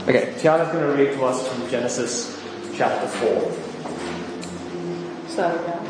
Okay, Tiana's going to read to us from Genesis chapter 4. Starting now.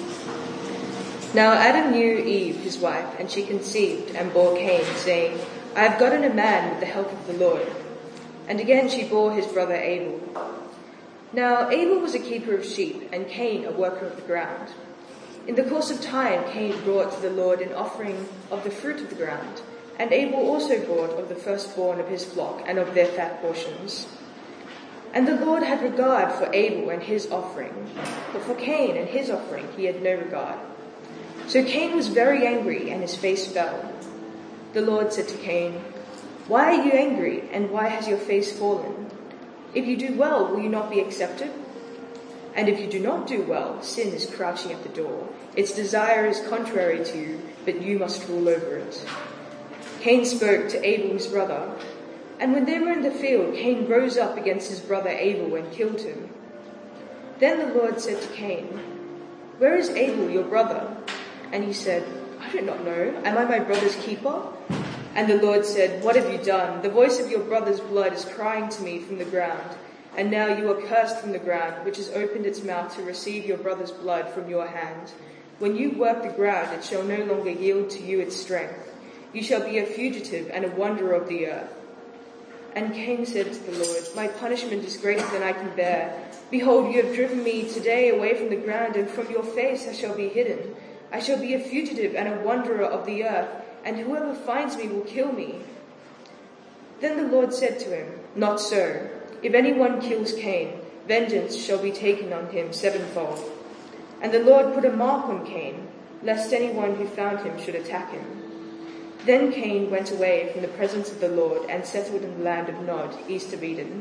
Now Adam knew Eve, his wife, and she conceived and bore Cain, saying, I have gotten a man with the help of the Lord. And again she bore his brother Abel. Now Abel was a keeper of sheep, and Cain a worker of the ground. In the course of time Cain brought to the Lord an offering of the fruit of the ground, and Abel also brought of the firstborn of his flock and of their fat portions. And the Lord had regard for Abel and his offering, but for Cain and his offering he had no regard. So Cain was very angry, and his face fell. The Lord said to Cain, Why are you angry, and why has your face fallen? If you do well, will you not be accepted? And if you do not do well, sin is crouching at the door. Its desire is contrary to you, but you must rule over it. Cain spoke to Abel his brother, and when they were in the field, Cain rose up against his brother Abel and killed him. Then the Lord said to Cain, Where is Abel your brother? And he said, I do not know. Am I my brother's keeper? And the Lord said, What have you done? The voice of your brother's blood is crying to me from the ground. And now you are cursed from the ground, which has opened its mouth to receive your brother's blood from your hand. When you work the ground, it shall no longer yield to you its strength. You shall be a fugitive and a wanderer of the earth. And Cain said to the Lord, My punishment is greater than I can bear. Behold, you have driven me today away from the ground, and from your face I shall be hidden. I shall be a fugitive and a wanderer of the earth, and whoever finds me will kill me. Then the Lord said to him, Not so. If anyone kills Cain, vengeance shall be taken on him sevenfold. And the Lord put a mark on Cain, lest anyone who found him should attack him. Then Cain went away from the presence of the Lord and settled in the land of Nod, east of Eden.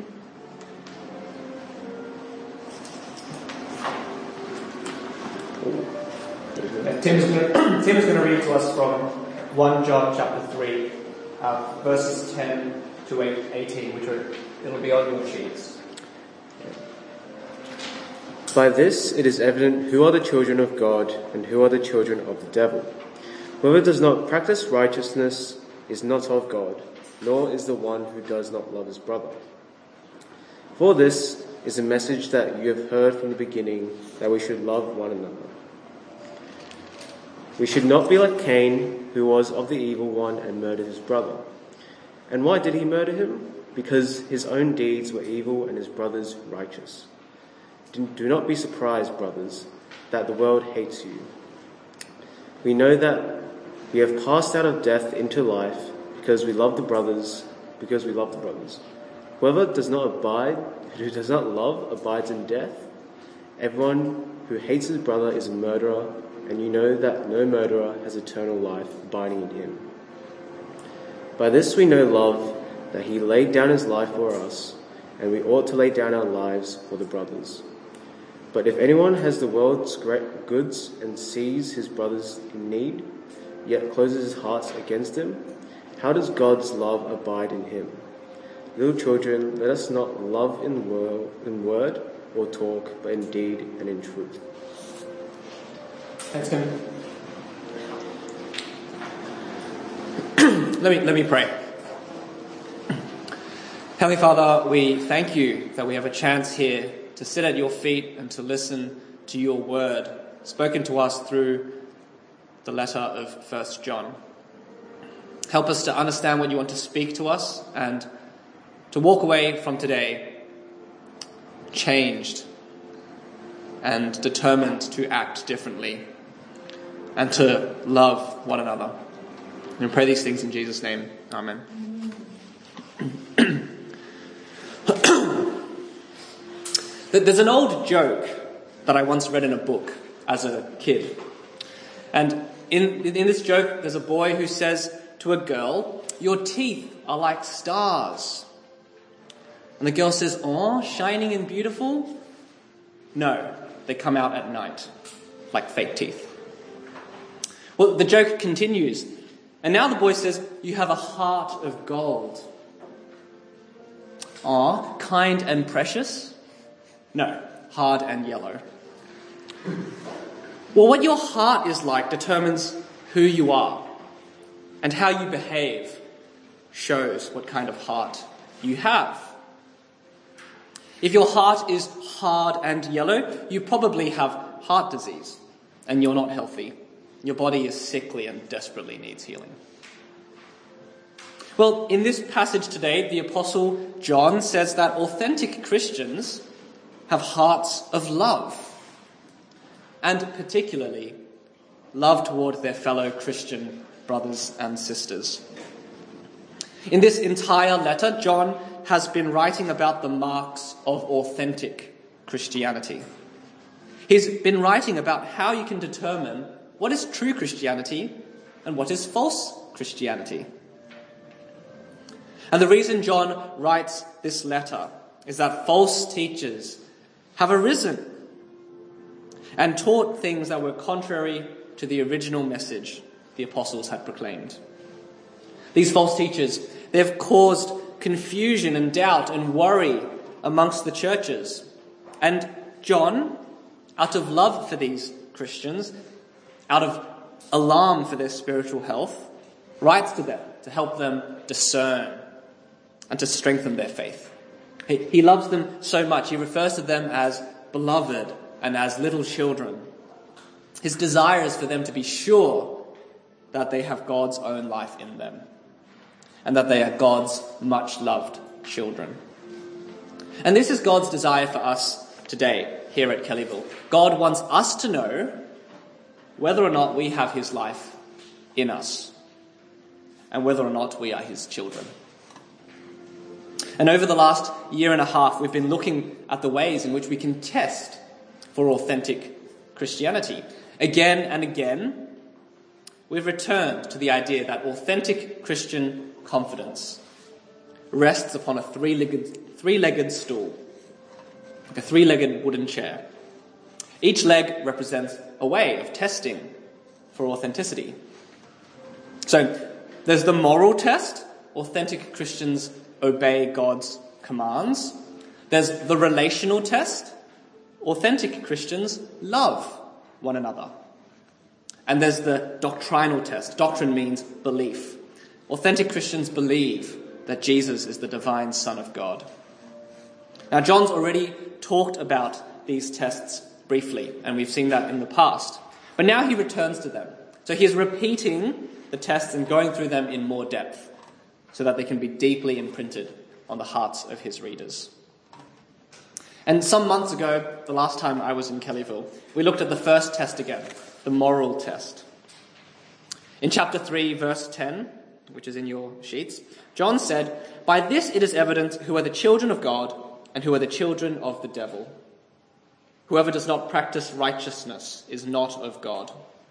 Tim is going to read to us from 1 John chapter 3, verses 10 to 18, it'll be on your sheets. By this it is evident who are the children of God and who are the children of the devil. Whoever does not practice righteousness is not of God, nor is the one who does not love his brother. For this is a message that you have heard from the beginning, that we should love one another. We should not be like Cain, who was of the evil one and murdered his brother. And why did he murder him? Because his own deeds were evil and his brother's righteous. Do not be surprised, brothers, that the world hates you. We know that we have passed out of death into life because we love the brothers. Whoever does not love abides in death. Everyone who hates his brother is a murderer, and you know that no murderer has eternal life abiding in him. By this we know love, that he laid down his life for us, and we ought to lay down our lives for the brothers. But if anyone has the world's great goods and sees his brothers in need, yet closes his heart against him, how does God's love abide in him? Little children, let us not love in word or talk, but in deed and in truth. Thanks, Tim. Let me pray. Heavenly Father, we thank you that we have a chance here to sit at your feet and to listen to your word, spoken to us through the letter of 1 John. Help us to understand what you want to speak to us and to walk away from today changed and determined to act differently and to love one another. And we pray these things in Jesus' name. Amen. There's an old joke that I once read in a book as a kid. And in this joke, there's a boy who says to a girl, "Your teeth are like stars." And the girl says, "Oh, shining and beautiful?" "No, they come out at night, like fake teeth." Well, the joke continues. And now the boy says, "You have a heart of gold." "Oh, kind and precious?" "No, hard and yellow." Well, what your heart is like determines who you are, and how you behave shows what kind of heart you have. If your heart is hard and yellow, you probably have heart disease and you're not healthy. Your body is sickly and desperately needs healing. Well, in this passage today, the Apostle John says that authentic Christians have hearts of love, and particularly love toward their fellow Christian brothers and sisters. In this entire letter, John has been writing about the marks of authentic Christianity. He's been writing about how you can determine what is true Christianity and what is false Christianity. And the reason John writes this letter is that false teachers have arisen and taught things that were contrary to the original message the apostles had proclaimed. These false teachers, they've caused confusion and doubt and worry amongst the churches. And John, out of love for these Christians, out of alarm for their spiritual health, writes to them to help them discern and to strengthen their faith. He loves them so much, he refers to them as beloved and as little children. His desire is for them to be sure that they have God's own life in them and that they are God's much-loved children. And this is God's desire for us today here at Kellyville. God wants us to know whether or not we have his life in us and whether or not we are his children. And over the last year and a half, we've been looking at the ways in which we can test for authentic Christianity. Again and again, we've returned to the idea that authentic Christian confidence rests upon a three-legged stool, like a three-legged wooden chair. Each leg represents a way of testing for authenticity. So there's the moral test. Authentic Christians obey God's commands. There's the relational test. Authentic Christians love one another. And there's the doctrinal test. Doctrine means belief. Authentic Christians believe that Jesus is the divine Son of God. Now, John's already talked about these tests briefly, and we've seen that in the past. But now he returns to them. So he's repeating the tests and going through them in more depth, so that they can be deeply imprinted on the hearts of his readers. And some months ago, the last time I was in Kellyville, we looked at the first test again, the moral test. In chapter 3, verse 10, which is in your sheets, John said, "By this it is evident who are the children of God and who are the children of the devil. Whoever does not practice righteousness is not of God."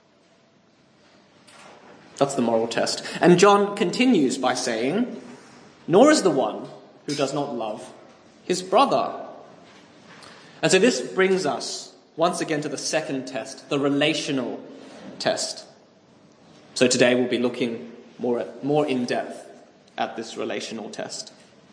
That's the moral test. And John continues by saying, "Nor is the one who does not love his brother." And so this brings us once again to the second test, the relational test. So today we'll be looking more in depth at this relational test.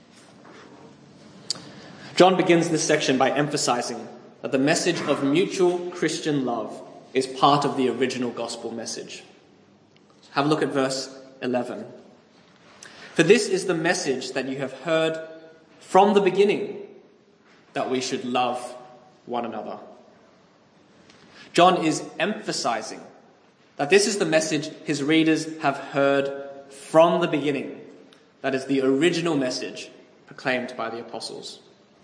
John begins this section by emphasizing that the message of mutual Christian love is part of the original gospel message. Have a look at verse 11. "For this is the message that you have heard from the beginning, that we should love one another." John is emphasizing that this is the message his readers have heard from the beginning. That is the original message proclaimed by the apostles.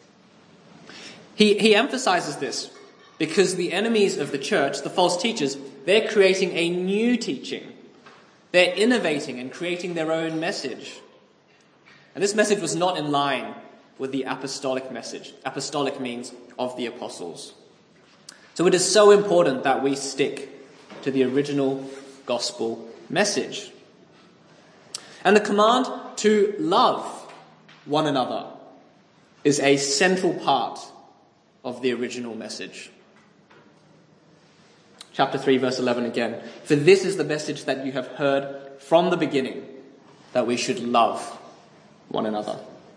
He emphasizes this because the enemies of the church, the false teachers, they're creating a new teaching. They're innovating and creating their own message. And this message was not in line with the apostolic message. Apostolic means of the apostles. So it is so important that we stick to the original gospel message. And the command to love one another is a central part of the original message. Chapter 3, verse 11 again. "For this is the message that you have heard from the beginning, that we should love one another."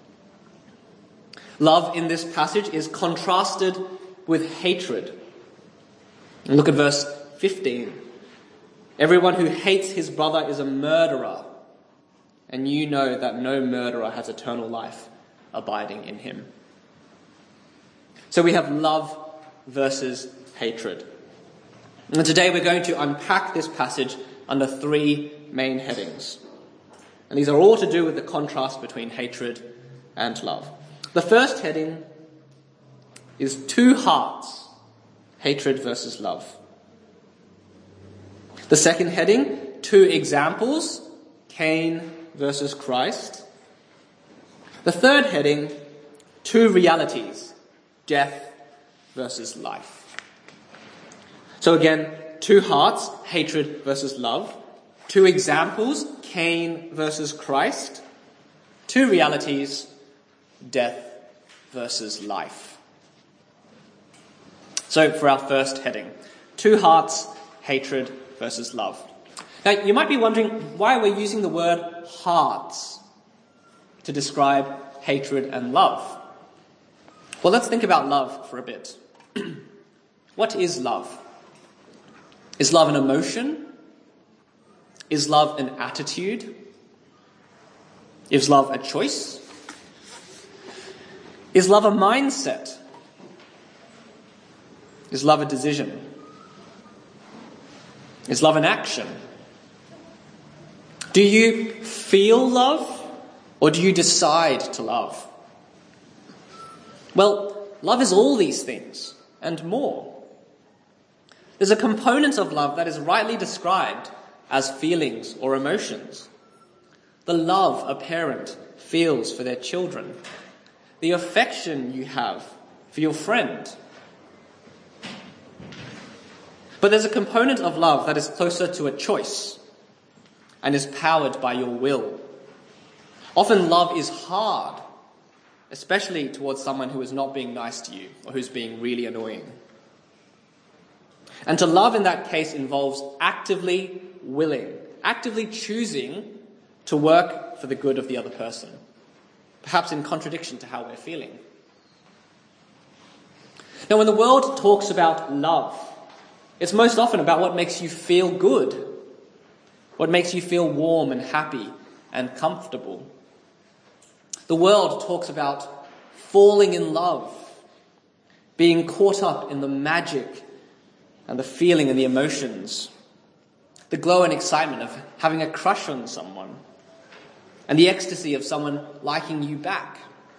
Love in this passage is contrasted with hatred. And look at verse 15. "Everyone who hates his brother is a murderer, and you know that no murderer has eternal life abiding in him." So we have love versus hatred. And today we're going to unpack this passage under 3 main headings. And these are all to do with the contrast between hatred and love. The first heading is 2 hearts, hatred versus love. The second heading, 2 examples, Cain versus Christ. The third heading, 2 realities, death versus life. So again, 2 hearts, hatred versus love. 2 examples, Cain versus Christ. 2 realities, death versus life. So for our first heading, 2 hearts, hatred versus love. Now you might be wondering why we're using the word hearts to describe hatred and love. Well, let's think about love for a bit. What is love? Is love an emotion? Is love an attitude? Is love a choice? Is love a mindset? Is love a decision? Is love an action? Do you feel love, or do you decide to love? Well, love is all these things and more. There's a component of love that is rightly described as feelings or emotions. The love a parent feels for their children. The affection you have for your friend. But there's a component of love that is closer to a choice and is powered by your will. Often love is hard, especially towards someone who is not being nice to you or who's being really annoying. And to love in that case involves actively willing, actively choosing to work for the good of the other person, perhaps in contradiction to how we're feeling. Now, when the world talks about love, it's most often about what makes you feel good, what makes you feel warm and happy and comfortable. The world talks about falling in love, being caught up in the magic and the feeling and the emotions, the glow and excitement of having a crush on someone, and the ecstasy of someone liking you back.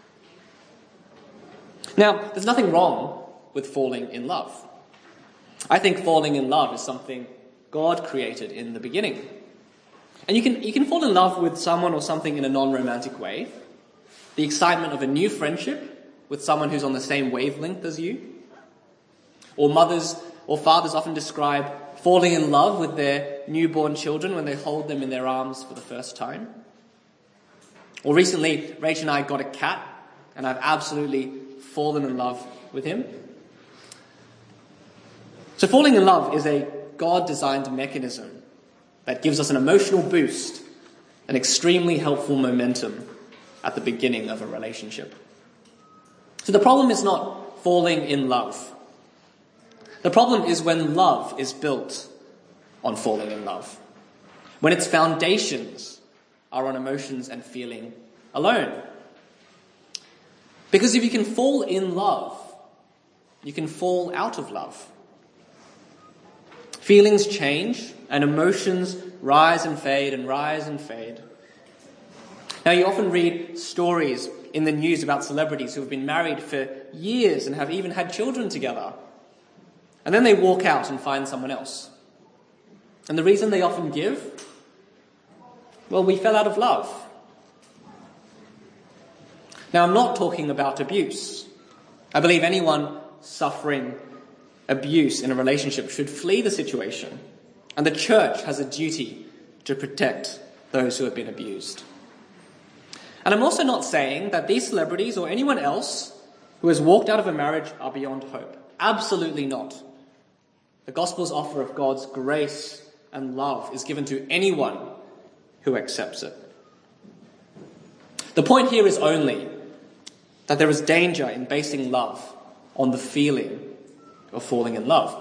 Now, there's nothing wrong with falling in love. I think falling in love is something God created in the beginning. And you can fall in love with someone or something in a non-romantic way. The excitement of a new friendship with someone who's on the same wavelength as you. Or mothers or fathers often describe falling in love with their newborn children when they hold them in their arms for the first time. Or recently, Rach and I got a cat, and I've absolutely fallen in love with him. So falling in love is a God-designed mechanism that gives us an emotional boost, an extremely helpful momentum at the beginning of a relationship. So the problem is not falling in love. The problem is when love is built on falling in love. When its foundations are on emotions and feeling alone. Because if you can fall in love, you can fall out of love. Feelings change and emotions rise and fade and rise and fade. Now, you often read stories in the news about celebrities who have been married for years and have even had children together. And then they walk out and find someone else. And the reason they often give? Well, we fell out of love. Now, I'm not talking about abuse. I believe anyone suffering abuse in a relationship should flee the situation. And the church has a duty to protect those who have been abused. And I'm also not saying that these celebrities or anyone else who has walked out of a marriage are beyond hope. Absolutely not. The gospel's offer of God's grace and love is given to anyone who accepts it. The point here is only that there is danger in basing love on the feeling of falling in love.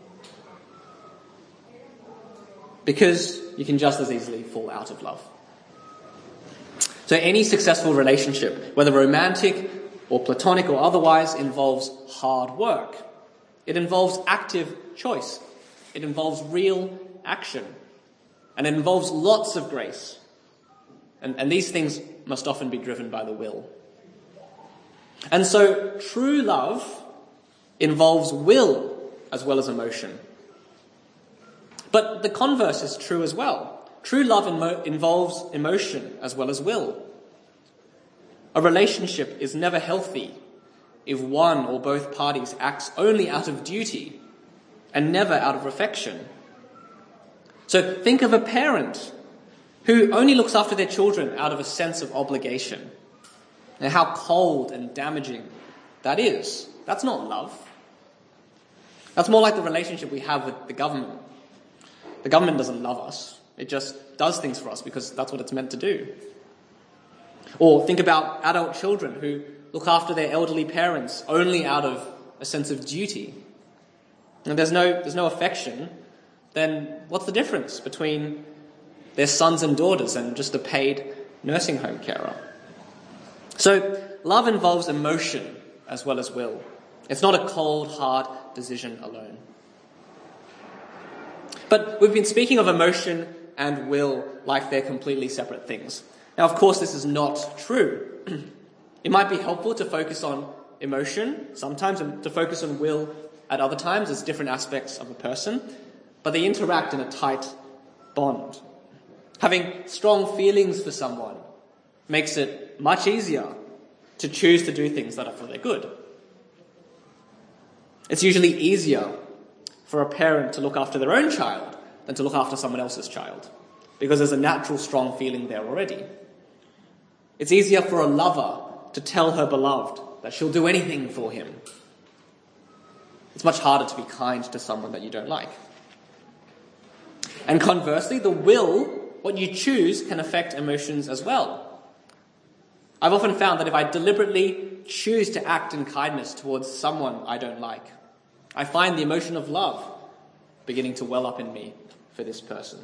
Because you can just as easily fall out of love. So any successful relationship, whether romantic or platonic or otherwise, involves hard work. It involves active choice. It involves real action. And it involves lots of grace. And these things must often be driven by the will. And so true love involves will as well as emotion. But the converse is true as well. True love involves emotion as well as will. A relationship is never healthy if one or both parties acts only out of duty and never out of affection. So think of a parent who only looks after their children out of a sense of obligation. And how cold and damaging that is. That's not love. That's more like the relationship we have with the government. The government doesn't love us. It just does things for us because that's what it's meant to do. Or think about adult children who look after their elderly parents only out of a sense of duty. And there's no affection, then what's the difference between their sons and daughters and just a paid nursing home carer? So love involves emotion as well as will. It's not a cold, hard decision alone. But we've been speaking of emotion and will like they're completely separate things. Now, of course, this is not true. It might be helpful to focus on emotion sometimes and to focus on will at other times as different aspects of a person, but they interact in a tight bond. Having strong feelings for someone makes it much easier to choose to do things that are for their good. It's usually easier for a parent to look after their own child than to look after someone else's child, because there's a natural strong feeling there already. It's easier for a lover to tell her beloved that she'll do anything for him. It's much harder to be kind to someone that you don't like. And conversely, the will, what you choose, can affect emotions as well. I've often found that if I deliberately choose to act in kindness towards someone I don't like, I find the emotion of love beginning to well up in me for this person.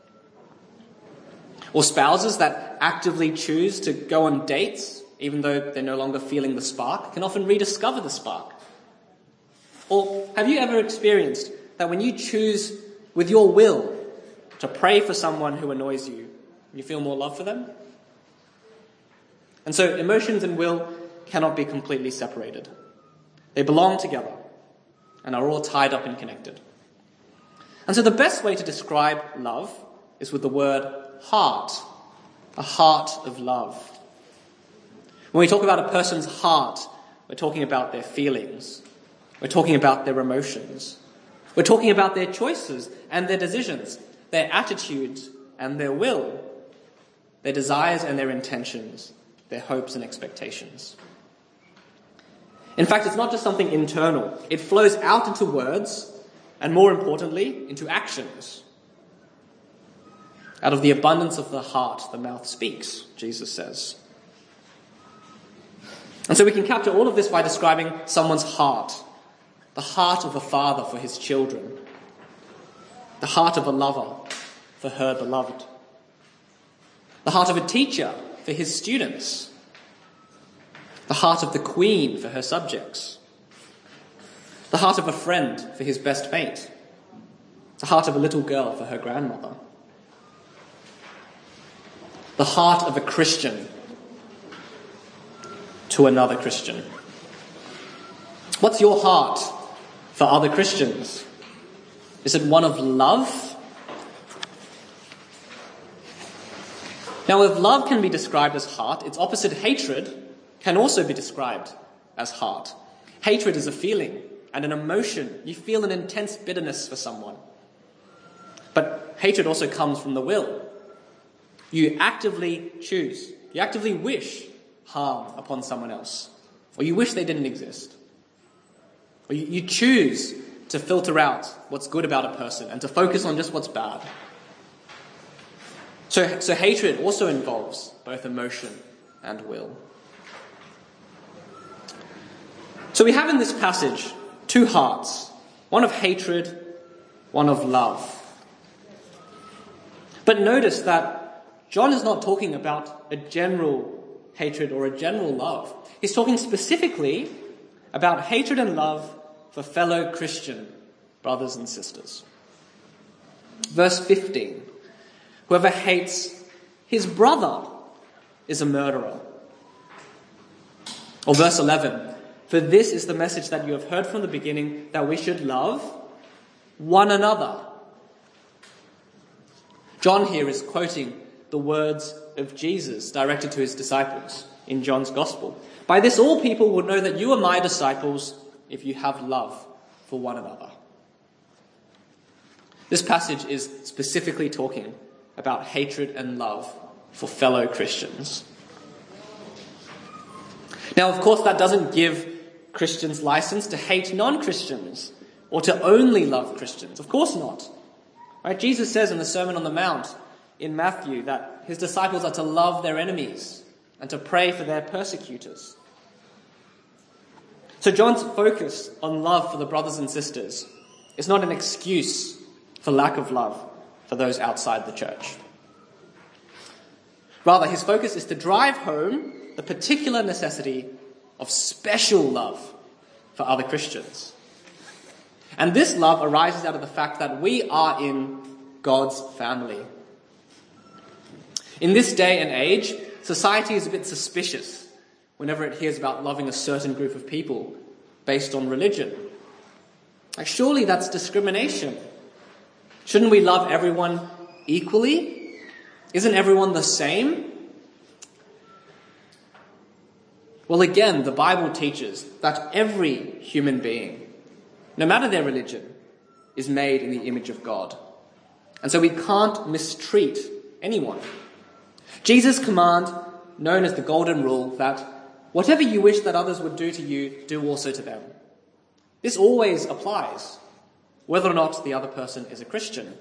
Or spouses that actively choose to go on dates, even though they're no longer feeling the spark, can often rediscover the spark. Or have you ever experienced that when you choose with your will to pray for someone who annoys you, you feel more love for them? And so emotions and will cannot be completely separated. They belong together and are all tied up and connected. And so the best way to describe love is with the word heart, a heart of love. When we talk about a person's heart, we're talking about their feelings. We're talking about their emotions. We're talking about their choices and their decisions, their attitudes and their will, their desires and their intentions, their hopes and expectations. In fact, it's not just something internal. It flows out into words and, more importantly, into actions. Out of the abundance of the heart, the mouth speaks, Jesus says. And so we can capture all of this by describing someone's heart, the heart of a father for his children, the heart of a lover for her beloved, the heart of a teacher for his students, the heart of the queen for her subjects, the heart of a friend for his best mate, the heart of a little girl for her grandmother, the heart of a Christian to another Christian. What's your heart for other Christians? Is it one of love? Now, if love can be described as heart, its opposite, hatred, can also be described as heart. Hatred is a feeling and an emotion. You feel an intense bitterness for someone. But hatred also comes from the will. You actively choose, you actively wish harm upon someone else, or you wish they didn't exist. Or you choose to filter out what's good about a person and to focus on just what's bad. So hatred also involves both emotion and will. So we have in this passage two hearts, one of hatred, one of love. But notice that John is not talking about a general hatred or a general love. He's talking specifically about hatred and love for fellow Christian brothers and sisters. Verse 15, whoever hates his brother is a murderer. Or verse 11, for this is the message that you have heard from the beginning, that we should love one another. John here is quoting the words of Jesus directed to his disciples in John's Gospel. By this all people will know that you are my disciples if you have love for one another. This passage is specifically talking about hatred and love for fellow Christians. Now, of course, that doesn't give Christians license to hate non-Christians or to only love Christians. Of course not. Right? Jesus says in the Sermon on the Mount in Matthew that his disciples are to love their enemies and to pray for their persecutors. So John's focus on love for the brothers and sisters is not an excuse for lack of love for those outside the church. Rather, his focus is to drive home the particular necessity of special love for other Christians. And this love arises out of the fact that we are in God's family. In this day and age, society is a bit suspicious whenever it hears about loving a certain group of people based on religion. Like, surely that's discrimination. Shouldn't we love everyone equally? Isn't everyone the same? Well, again, the Bible teaches that every human being, no matter their religion, is made in the image of God. And so we can't mistreat anyone. Jesus' command, known as the Golden Rule, that whatever you wish that others would do to you, do also to them. This always applies, whether or not the other person is a Christian.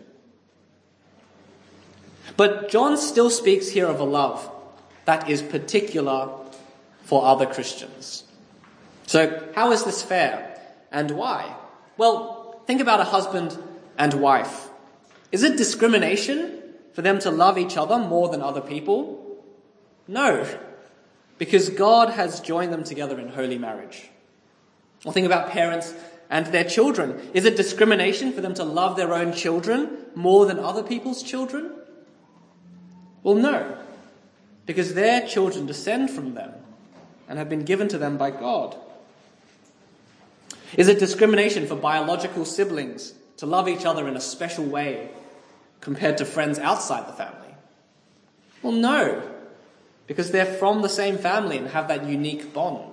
But John still speaks here of a love that is particular for other Christians. So how is this fair, and why? Well, think about a husband and wife. Is it discrimination for them to love each other more than other people? No, because God has joined them together in holy marriage. Or think about parents and their children. Is it discrimination for them to love their own children more than other people's children? Well, no, because their children descend from them and have been given to them by God. Is it discrimination for biological siblings to love each other in a special way compared to friends outside the family? Well, no, because they're from the same family and have that unique bond.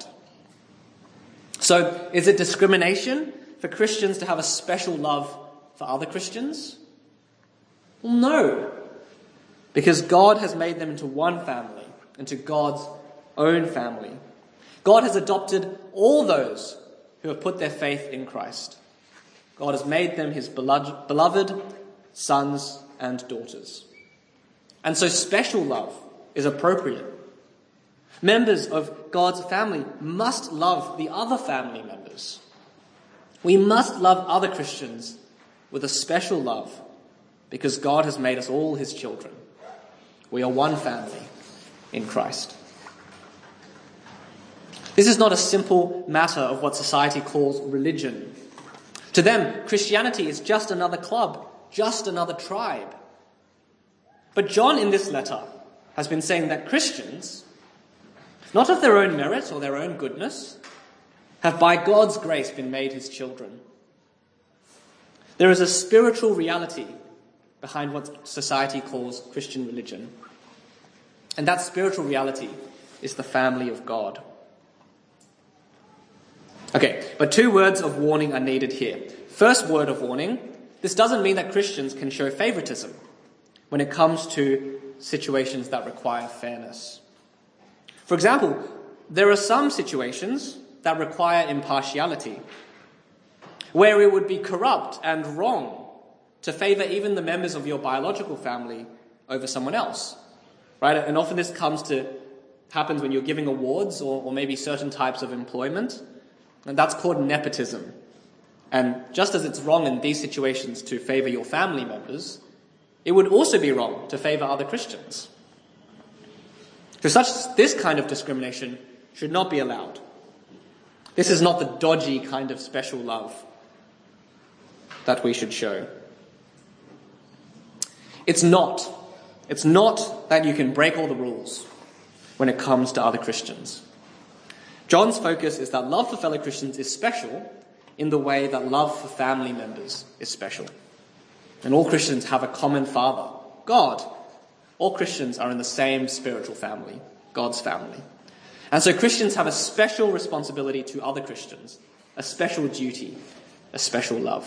So, is it discrimination for Christians to have a special love for other Christians? Well, no, because God has made them into one family, into God's own family. God has adopted all those who have put their faith in Christ. God has made them his beloved sons and daughters. And so special love is appropriate. Members of God's family must love the other family members. We must love other Christians with a special love because God has made us all his children. We are one family in Christ. This is not a simple matter of what society calls religion. To them, Christianity is just another club, just another tribe. But John in this letter has been saying that Christians, not of their own merit or their own goodness, have by God's grace been made his children. There is a spiritual reality behind what society calls Christian religion. And that spiritual reality is the family of God. Okay, but 2 words of warning are needed here. First word of warning, this doesn't mean that Christians can show favoritism when it comes to situations that require fairness. For example, there are some situations that require impartiality, where it would be corrupt and wrong to favour even the members of your biological family over someone else, right? And often this happens when you're giving awards or maybe certain types of employment, and that's called nepotism. And just as it's wrong in these situations to favour your family members, it would also be wrong to favour other Christians. So this kind of discrimination should not be allowed. This is not the dodgy kind of special love that we should show. It's not that you can break all the rules when it comes to other Christians. John's focus is that love for fellow Christians is special in the way that love for family members is special. And all Christians have a common Father, God. All Christians are in the same spiritual family, God's family. And so Christians have a special responsibility to other Christians, a special duty, a special love.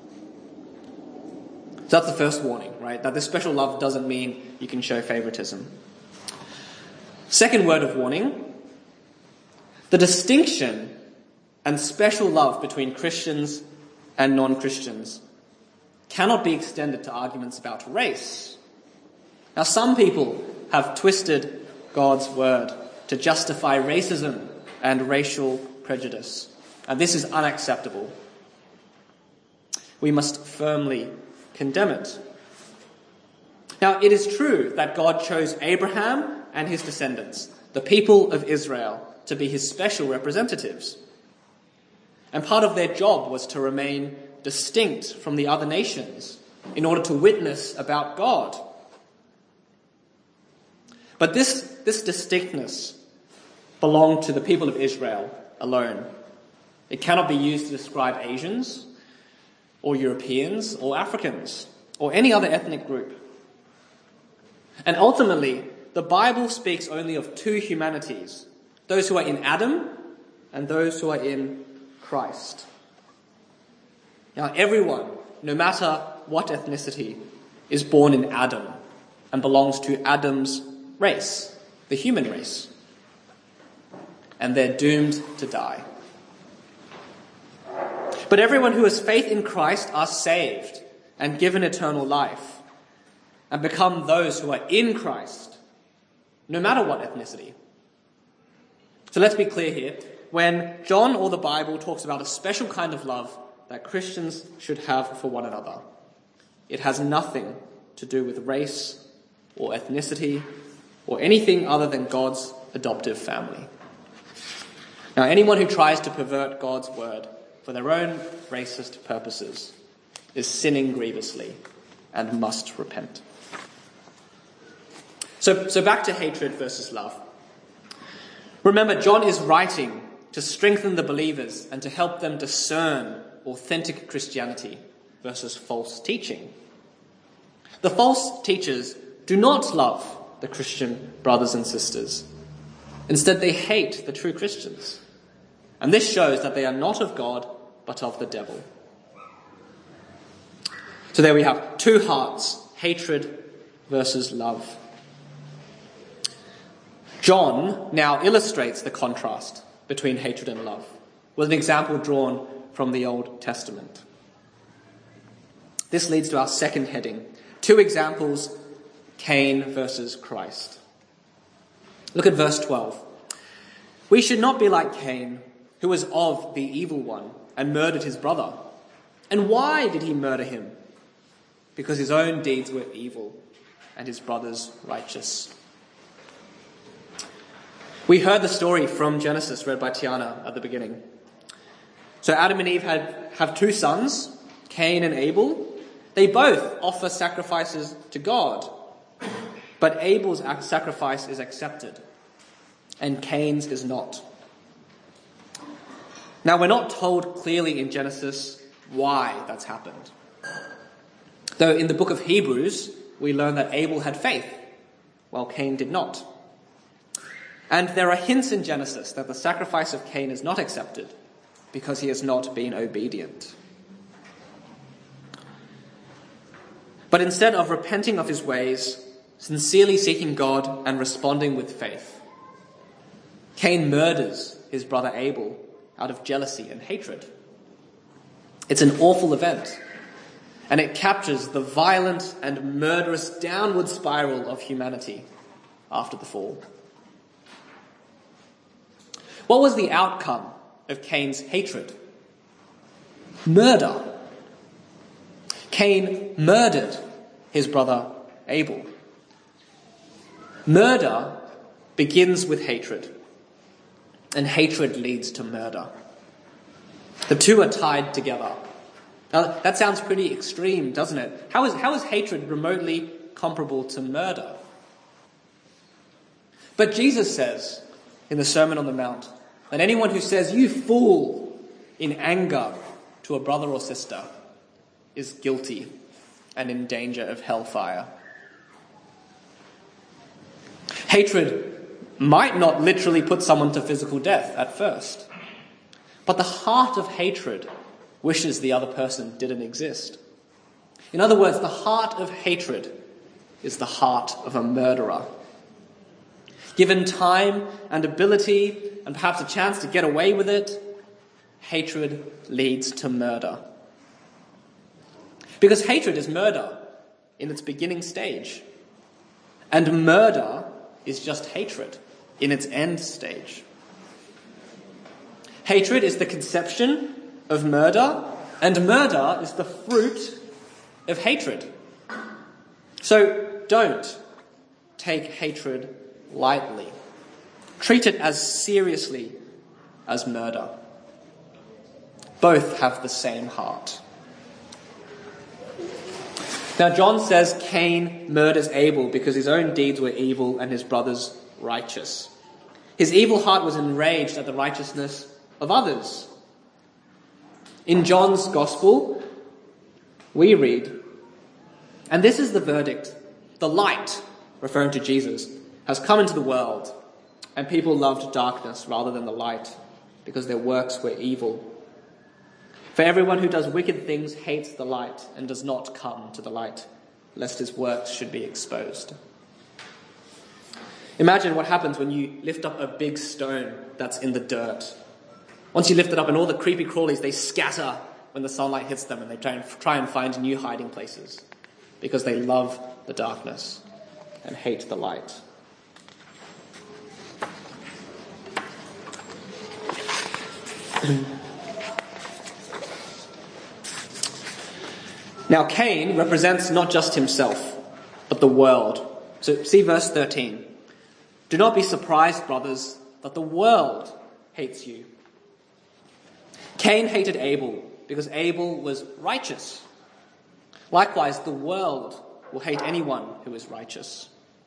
So that's the first warning, right? That this special love doesn't mean you can show favoritism. Second word of warning, the distinction and special love between Christians and non-Christians cannot be extended to arguments about race. Now, some people have twisted God's word to justify racism and racial prejudice, and this is unacceptable. We must firmly condemn it. Now, it is true that God chose Abraham and his descendants, the people of Israel, to be his special representatives. And part of their job was to remain distinct from the other nations in order to witness about God. But this distinctness belonged to the people of Israel alone. It cannot be used to describe Asians or Europeans or Africans or any other ethnic group. And ultimately, the Bible speaks only of two humanities, those who are in Adam and those who are in Christ. Now, everyone, no matter what ethnicity, is born in Adam and belongs to Adam's race, the human race. And they're doomed to die. But everyone who has faith in Christ are saved and given eternal life and become those who are in Christ, no matter what ethnicity. So let's be clear here. When John or the Bible talks about a special kind of love that Christians should have for one another, it has nothing to do with race or ethnicity or anything other than God's adoptive family. Now, anyone who tries to pervert God's word for their own racist purposes is sinning grievously and must repent. So back to hatred versus love. Remember, John is writing to strengthen the believers and to help them discern authentic Christianity versus false teaching. The false teachers do not love the Christian brothers and sisters. Instead, they hate the true Christians. And this shows that they are not of God, but of the devil. So there we have two hearts, hatred versus love. John now illustrates the contrast between hatred and love with an example drawn from the Old Testament. This leads to our second heading, two examples, Cain versus Christ. Look at verse 12. We should not be like Cain, who was of the evil one and murdered his brother. And why did he murder him? Because his own deeds were evil and his brother's righteous. We heard the story from Genesis read by Tiana at the beginning. So Adam and Eve have two sons, Cain and Abel. They both offer sacrifices to God, but Abel's sacrifice is accepted and Cain's is not. Now, we're not told clearly in Genesis why that's happened. Though in the book of Hebrews, we learn that Abel had faith, while Cain did not. And there are hints in Genesis that the sacrifice of Cain is not accepted because he has not been obedient. But instead of repenting of his ways, sincerely seeking God and responding with faith, Cain murders his brother Abel out of jealousy and hatred. It's an awful event, and it captures the violent and murderous downward spiral of humanity after the fall. What was the outcome of Cain's hatred? Murder. Cain murdered his brother Abel. Murder begins with hatred, and hatred leads to murder. The two are tied together. Now, that sounds pretty extreme, doesn't it? How is hatred remotely comparable to murder? But Jesus says in the Sermon on the Mount that anyone who says, "You fool," in anger to a brother or sister is guilty and in danger of hellfire. Hatred might not literally put someone to physical death at first, but the heart of hatred wishes the other person didn't exist. In other words, the heart of hatred is the heart of a murderer. Given time and ability and perhaps a chance to get away with it, hatred leads to murder. Because hatred is murder in its beginning stage, and murder is just hatred in its end stage. Hatred is the conception of murder, and murder is the fruit of hatred. So don't take hatred lightly. Treat it as seriously as murder. Both have the same heart. Now, John says Cain murders Abel because his own deeds were evil and his brother's righteous. His evil heart was enraged at the righteousness of others. In John's Gospel, we read, "And this is the verdict. The light," referring to Jesus, "has come into the world, and people loved darkness rather than the light, because their works were evil. For everyone who does wicked things hates the light and does not come to the light, lest his works should be exposed." Imagine what happens when you lift up a big stone that's in the dirt. Once you lift it up, and all the creepy crawlies, they scatter when the sunlight hits them, and they try and find new hiding places because they love the darkness and hate the light. Now, Cain represents not just himself, but the world. So see verse 13. "Do not be surprised, brothers, that the world hates you." Cain hated Abel because Abel was righteous. Likewise, the world will hate anyone who is righteous.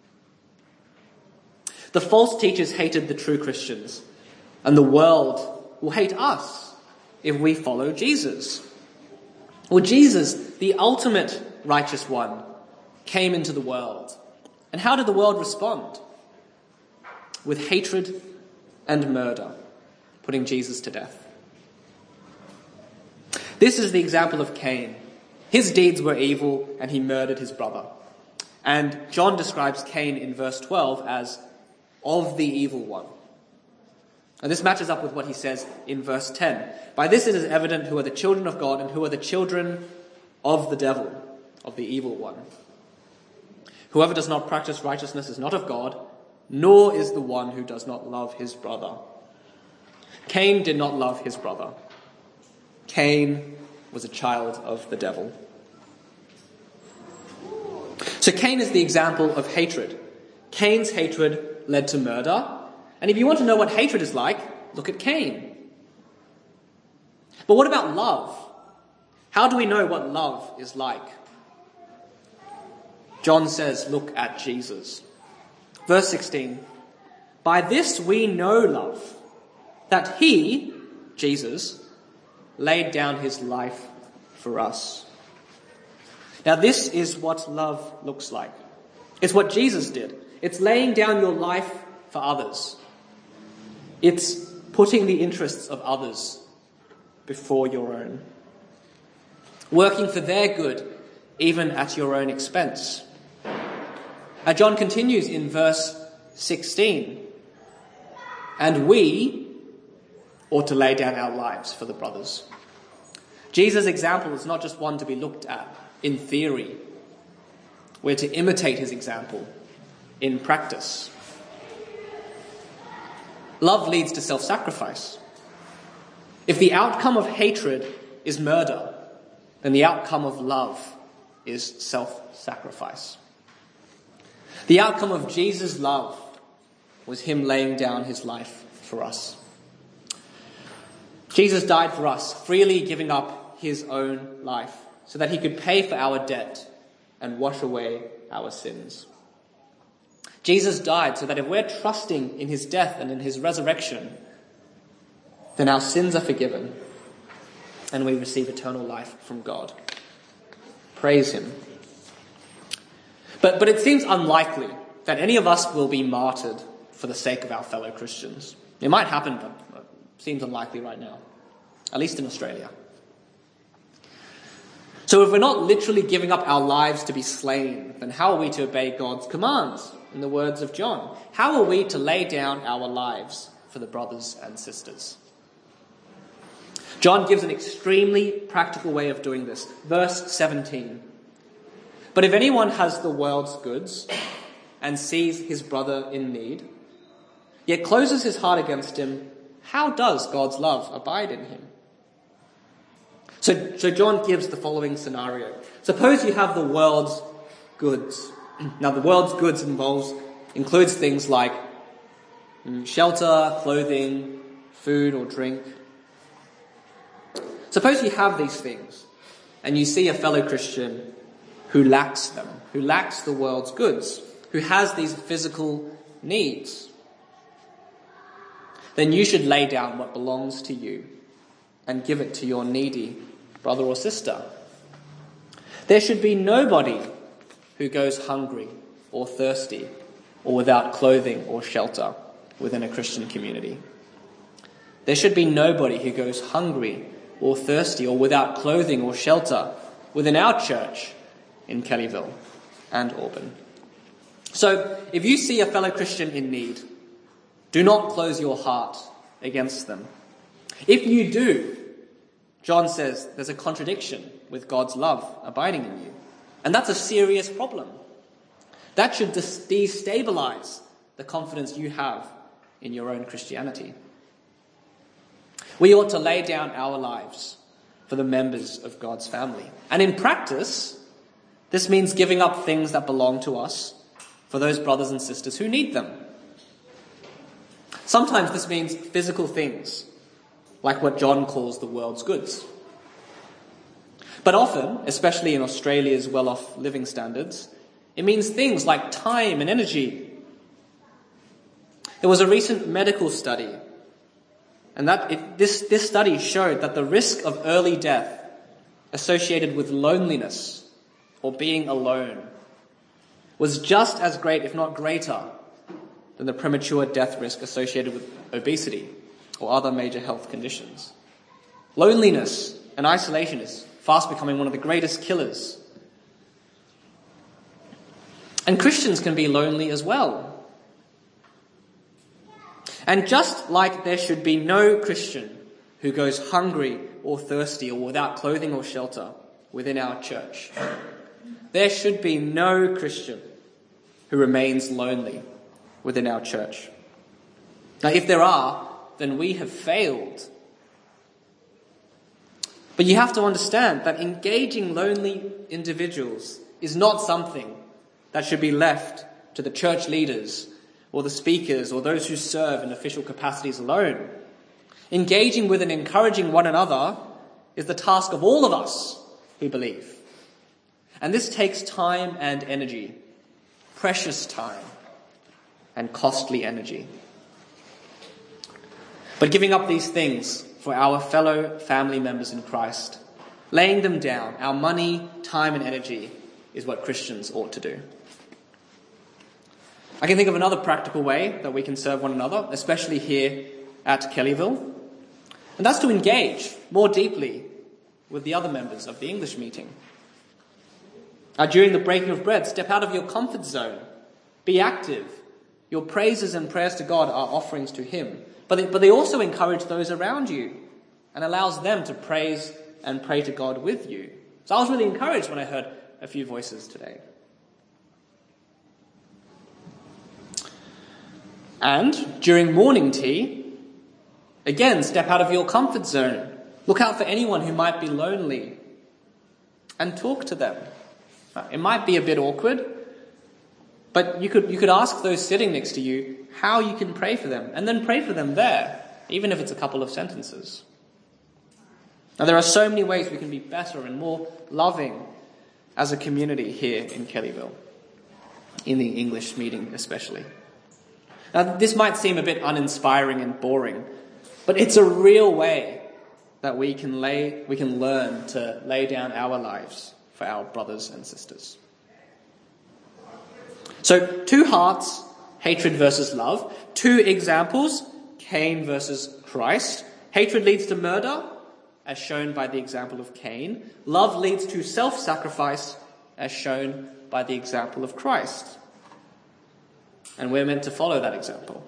The false teachers hated the true Christians, and the world will hate us if we follow Jesus. Well, Jesus, the ultimate righteous one, came into the world. And how did the world respond? With hatred and murder, putting Jesus to death. This is the example of Cain. His deeds were evil and he murdered his brother. And John describes Cain in verse 12 as of the evil one. And this matches up with what he says in verse 10. "By this it is evident who are the children of God and who are the children of the devil, of the evil one. Whoever does not practice righteousness is not of God, nor is the one who does not love his brother." Cain did not love his brother. Cain was a child of the devil. So Cain is the example of hatred. Cain's hatred led to murder. And if you want to know what hatred is like, look at Cain. But what about love? How do we know what love is like? John says, look at Jesus. Verse 16, "By this we know love, that he," Jesus, "laid down his life for us." Now this is what love looks like. It's what Jesus did. It's laying down your life for others. It's putting the interests of others before your own. Working for their good, even at your own expense. And John continues in verse 16. "And we ought to lay down our lives for the brothers." Jesus' example is not just one to be looked at in theory. We're to imitate his example in practice. Love leads to self-sacrifice. If the outcome of hatred is murder, then the outcome of love is self-sacrifice. The outcome of Jesus' love was him laying down his life for us. Jesus died for us, freely giving up his own life so that he could pay for our debt and wash away our sins. Jesus died so that if we're trusting in his death and in his resurrection, then our sins are forgiven and we receive eternal life from God. Praise him. But it seems unlikely that any of us will be martyred for the sake of our fellow Christians. It might happen, but it seems unlikely right now, at least in Australia. So if we're not literally giving up our lives to be slain, then how are we to obey God's commands? In the words of John, how are we to lay down our lives for the brothers and sisters? John gives an extremely practical way of doing this. Verse 17. But if anyone has the world's goods and sees his brother in need, yet closes his heart against him, how does God's love abide in him? So John gives the following scenario. Suppose you have the world's goods. Now the world's goods includes things like shelter, clothing, food or drink. Suppose you have these things and you see a fellow Christian who lacks them, who lacks the world's goods, who has these physical needs. Then you should lay down what belongs to you and give it to your needy brother or sister. There should be nobody who goes hungry or thirsty or without clothing or shelter within a Christian community. There should be nobody who goes hungry or thirsty or without clothing or shelter within our church in Kellyville and Auburn. So if you see a fellow Christian in need, do not close your heart against them. If you do, John says there's a contradiction with God's love abiding in you. And that's a serious problem. That should destabilize the confidence you have in your own Christianity. We ought to lay down our lives for the members of God's family. And in practice, this means giving up things that belong to us for those brothers and sisters who need them. Sometimes this means physical things, like what John calls the world's goods. But often, especially in Australia's well-off living standards, it means things like time and energy. There was a recent medical study, and this study showed that the risk of early death associated with loneliness or being alone was just as great, if not greater, than the premature death risk associated with obesity or other major health conditions. Loneliness and isolation is fast becoming one of the greatest killers. And Christians can be lonely as well. And just like there should be no Christian who goes hungry or thirsty or without clothing or shelter within our church, there should be no Christian who remains lonely within our church. Now, if there are, then we have failed. But you have to understand that engaging lonely individuals is not something that should be left to the church leaders or the speakers or those who serve in official capacities alone. Engaging with and encouraging one another is the task of all of us who believe. And this takes time and energy, precious time and costly energy. But giving up these things for our fellow family members in Christ, laying them down, our money, time and energy, is what Christians ought to do. I can think of another practical way that we can serve one another, especially here at Kellyville, and that's to engage more deeply with the other members of the English meeting. During the breaking of bread, step out of your comfort zone. Be active. Your praises and prayers to God are offerings to him. But they also encourage those around you and allows them to praise and pray to God with you. So I was really encouraged when I heard a few voices today. And during morning tea, again, step out of your comfort zone. Look out for anyone who might be lonely and talk to them. It might be a bit awkward, But you could ask those sitting next to you how you can pray for them, and then pray for them there, even if it's a couple of sentences. Now, there are so many ways we can be better and more loving as a community here in Kellyville, in the English meeting especially. Now, this might seem a bit uninspiring and boring, but it's a real way that we can learn to lay down our lives for our brothers and sisters. So, 2 hearts, hatred versus love. 2 examples, Cain versus Christ. Hatred leads to murder, as shown by the example of Cain. Love leads to self-sacrifice, as shown by the example of Christ. And we're meant to follow that example.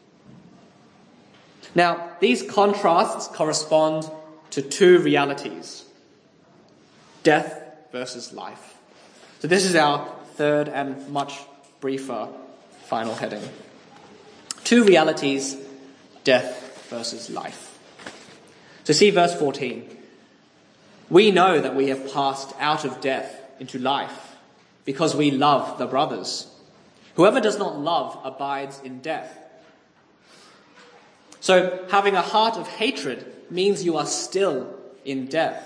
Now, these contrasts correspond to 2 realities: death versus life. So this is our third and much briefer final heading. 2 realities, death versus life. So see verse 14. We know that we have passed out of death into life because we love the brothers. Whoever does not love abides in death. So having a heart of hatred means you are still in death.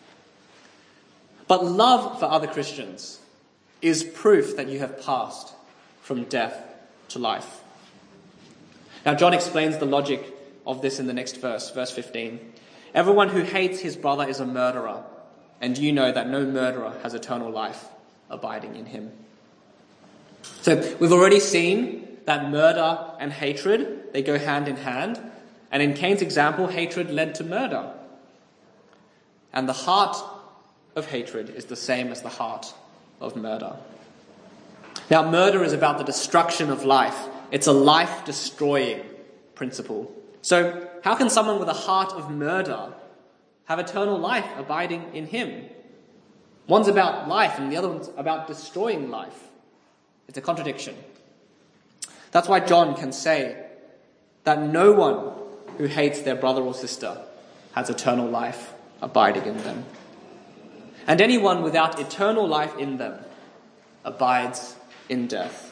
But love for other Christians is proof that you have passed from death to life. Now, John explains the logic of this in the next verse, verse 15. Everyone who hates his brother is a murderer, and you know that no murderer has eternal life abiding in him. So we've already seen that murder and hatred, they go hand in hand. And in Cain's example, hatred led to murder. And the heart of hatred is the same as the heart of murder. Now, murder is about the destruction of life. It's a life-destroying principle. So, how can someone with a heart of murder have eternal life abiding in him? One's about life and the other one's about destroying life. It's a contradiction. That's why John can say that no one who hates their brother or sister has eternal life abiding in them. And anyone without eternal life in them abides in death.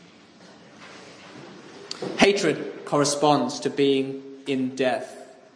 Hatred corresponds to being in death.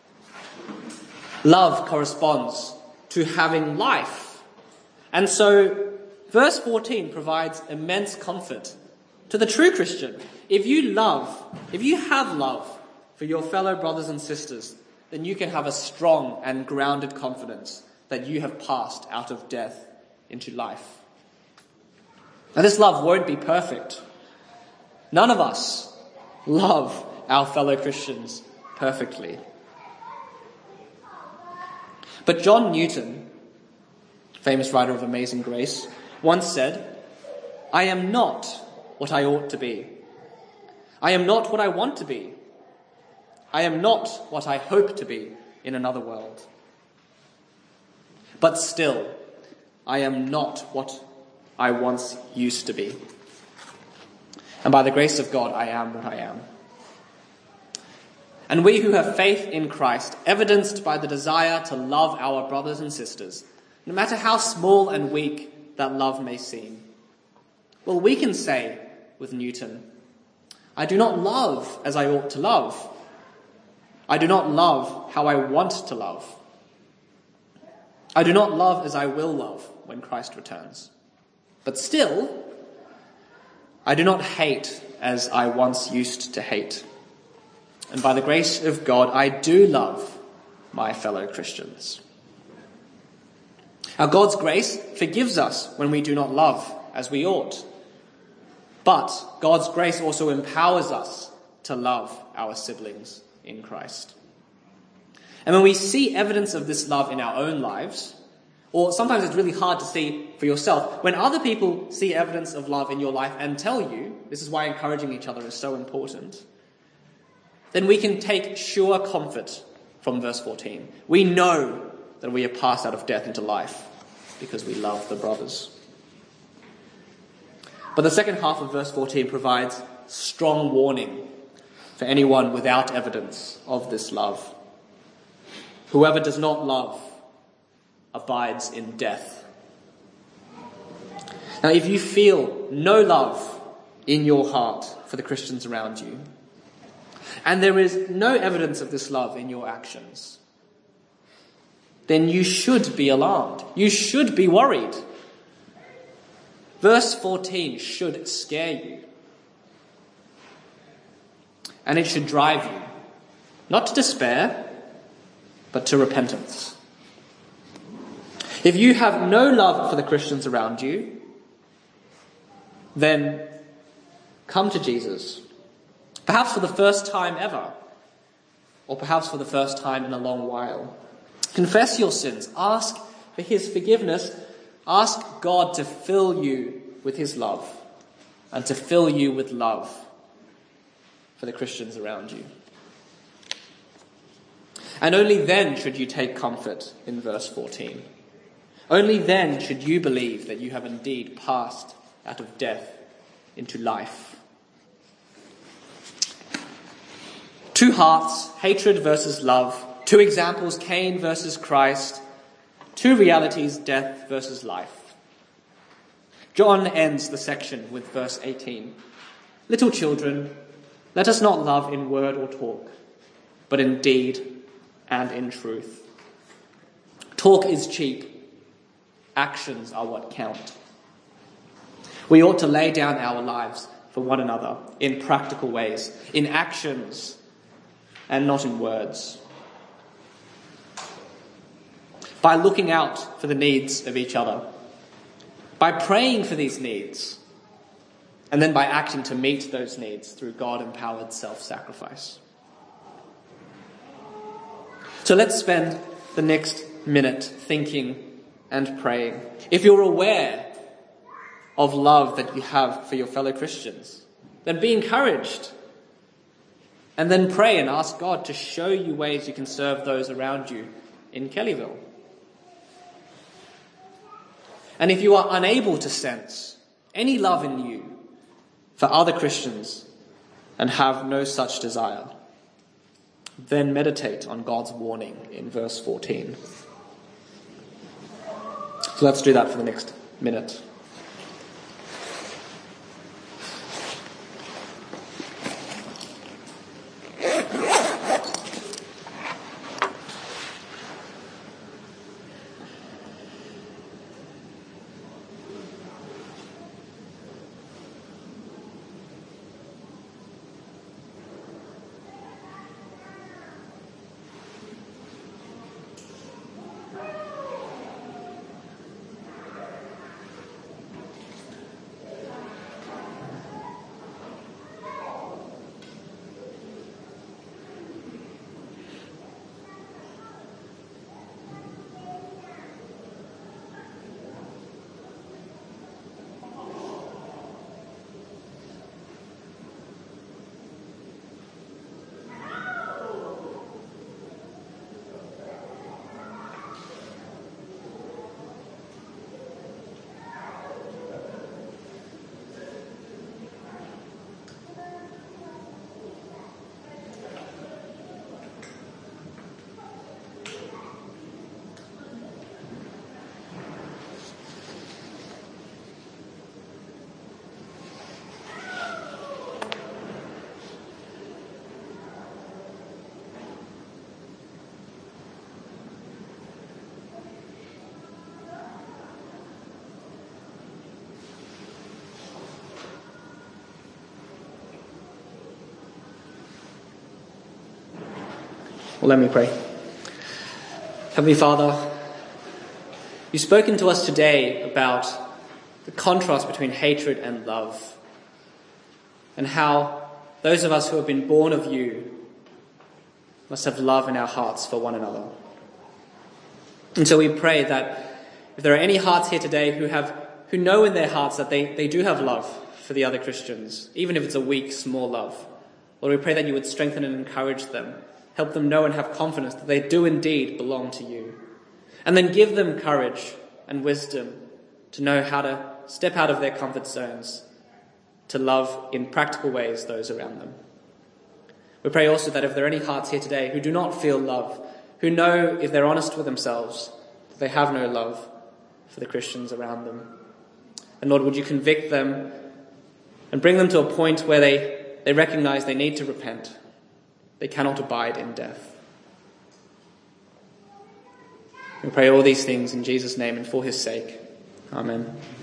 Love corresponds to having life. And so, verse 14 provides immense comfort to the true Christian. If you have love for your fellow brothers and sisters, then you can have a strong and grounded confidence that you have passed out of death into life. Now, this love won't be perfect. None of us love our fellow Christians perfectly. But John Newton, famous writer of Amazing Grace, once said, "I am not what I ought to be. I am not what I want to be. I am not what I hope to be in another world. But still, I am not what I once used to be. And by the grace of God, I am what I am." And we who have faith in Christ, evidenced by the desire to love our brothers and sisters, no matter how small and weak that love may seem, well, we can say with Newton, "I do not love as I ought to love. I do not love how I want to love. I do not love as I will love when Christ returns. But still, I do not hate as I once used to hate. And by the grace of God, I do love my fellow Christians." Now, God's grace forgives us when we do not love as we ought. But God's grace also empowers us to love our siblings in Christ. And when we see evidence of this love in our own lives, or sometimes it's really hard to see for yourself, when other people see evidence of love in your life and tell you, this is why encouraging each other is so important, then we can take sure comfort from verse 14. We know that we are passed out of death into life because we love the brothers. But the second half of verse 14 provides strong warning for anyone without evidence of this love. Whoever does not love abides in death. Now, if you feel no love in your heart for the Christians around you, and there is no evidence of this love in your actions, then you should be alarmed. You should be worried. Verse 14 should scare you. And it should drive you, not to despair, but to repentance. If you have no love for the Christians around you, then come to Jesus. Perhaps for the first time ever, or perhaps for the first time in a long while. Confess your sins. Ask for his forgiveness. Ask God to fill you with his love and to fill you with love for the Christians around you. And only then should you take comfort in verse 14. Only then should you believe that you have indeed passed out of death into life. Two hearts, hatred versus love. Two examples, Cain versus Christ. Two realities, death versus life. John ends the section with verse 18. Little children, let us not love in word or talk, but in deed and in truth. Talk is cheap. Actions are what count. We ought to lay down our lives for one another in practical ways, in actions and not in words. By looking out for the needs of each other, by praying for these needs, and then by acting to meet those needs through God-empowered self-sacrifice. So let's spend the next minute thinking and praying. If you're aware of love that you have for your fellow Christians, then be encouraged. And then pray and ask God to show you ways you can serve those around you in Kellyville. And if you are unable to sense any love in you for other Christians and have no such desire, then meditate on God's warning in verse 14. So let's do that for the next minute. Well, let me pray. Heavenly Father, you've spoken to us today about the contrast between hatred and love, and how those of us who have been born of you must have love in our hearts for one another. And so we pray that if there are any hearts here today who know in their hearts that they do have love for the other Christians, even if it's a weak, small love, Lord, we pray that you would strengthen and encourage them. Help them know and have confidence that they do indeed belong to you. And then give them courage and wisdom to know how to step out of their comfort zones, to love in practical ways those around them. We pray also that if there are any hearts here today who do not feel love, who know if they're honest with themselves, that they have no love for the Christians around them. And Lord, would you convict them and bring them to a point where they recognize they need to repent. They cannot abide in death. We pray all these things in Jesus' name and for his sake. Amen.